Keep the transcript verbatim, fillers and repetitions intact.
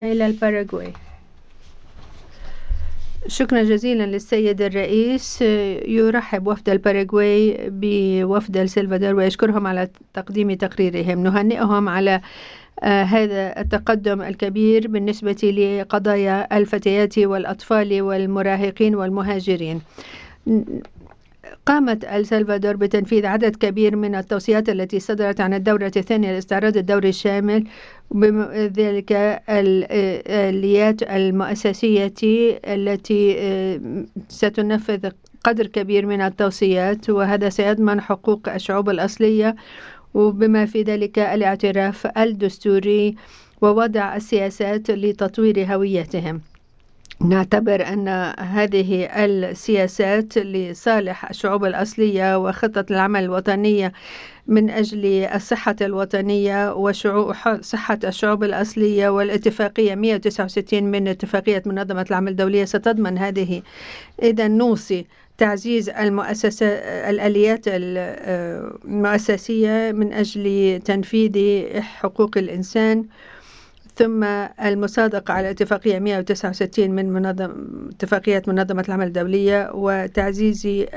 إلى الباراغواي. شكرا جزيلا للسيد الرئيس. يرحب وفد الباراغواي بوفد السلفادور ويشكرهم على تقديم تقريرهم. نهنئهم على آه هذا التقدم الكبير بالنسبة لقضايا الفتيات والأطفال والمراهقين والمهاجرين. قامت السلفادور بتنفيذ عدد كبير من التوصيات التي صدرت عن الدورة الثانية لاستعراض الدور الشامل، وبذلك الآليات المؤسسية التي ستنفذ قدر كبير من التوصيات، وهذا سيضمن حقوق الشعوب الأصلية وبما في ذلك الاعتراف الدستوري ووضع السياسات لتطوير هويتهم. نعتبر أن هذه السياسات لصالح الشعوب الأصلية وخطة العمل الوطنية من أجل الصحة الوطنية وصحة الشعوب الأصلية والاتفاقية مئة وتسعة وستين من اتفاقية منظمة العمل الدولية ستضمن هذه. إذا نوصي تعزيز المؤسسة الآليات المؤسسية من أجل تنفيذ حقوق الإنسان، ثم المصادقة على اتفاقية مئة وتسعة وستين من منظم اتفاقية منظمة العمل الدولية، وتعزيز